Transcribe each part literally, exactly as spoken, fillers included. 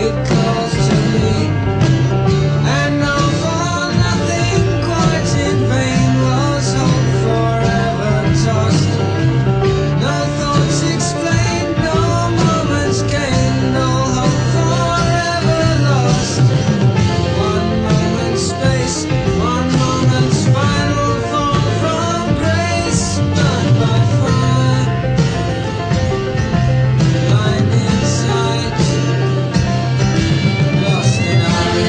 it calls to me, and all for nothing, quite in vain was hope forever tossed. No thoughts explained, no moments gained, no hope forever lost. One moment's space, one moment's final fall from grace, burned by fire, blind in sight, lost in eye.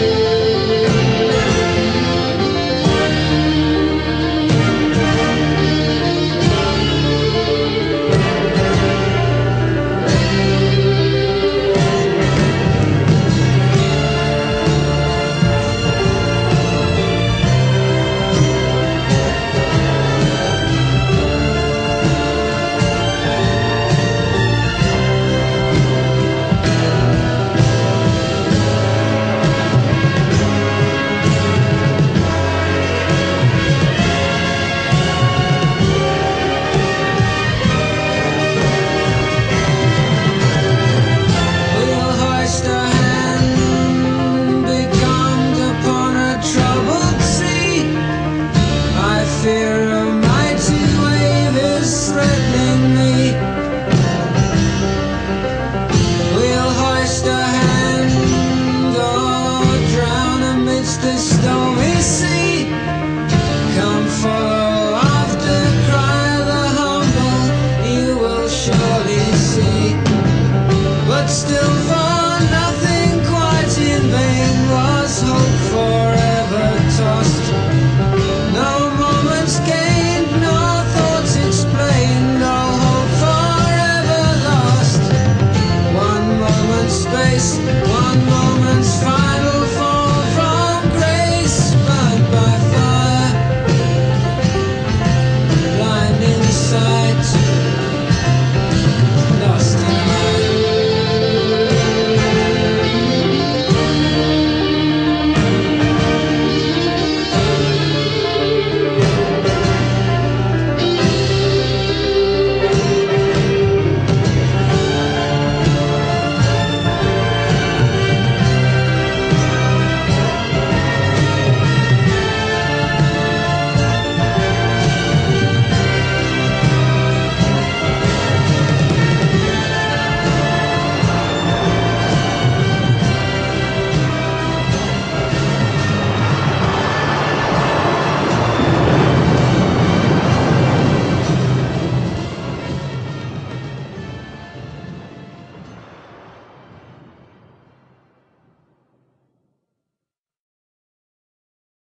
We'll hoist a hand, becalmed upon a troubled sea. I fear a mighty wave is threatening me. We'll hoist a hand, or drown amidst the stormy sea. Come follow after cry the humble, you will surely see. But still for nothing, quite in vain was hope forever tossed. No moments gained, no thoughts explained, no hope forever lost. One moment's space, one moment's fire.